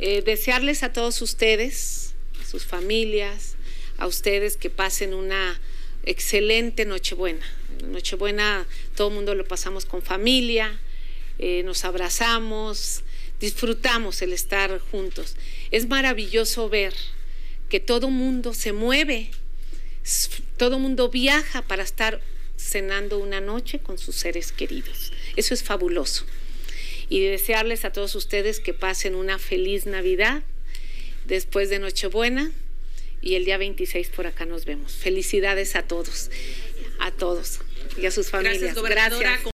Desearles a todos ustedes, a sus familias, a ustedes que pasen una excelente Nochebuena. Nochebuena todo el mundo lo pasamos con familia, nos abrazamos, disfrutamos el estar juntos. Es maravilloso ver que todo mundo se mueve, todo mundo viaja para estar cenando una noche con sus seres queridos. Eso es fabuloso. Y desearles a todos ustedes que pasen una feliz Navidad después de Nochebuena, y el día 26 por acá nos vemos. Felicidades a todos y a sus familias. Gracias, gobernadora. Gracias.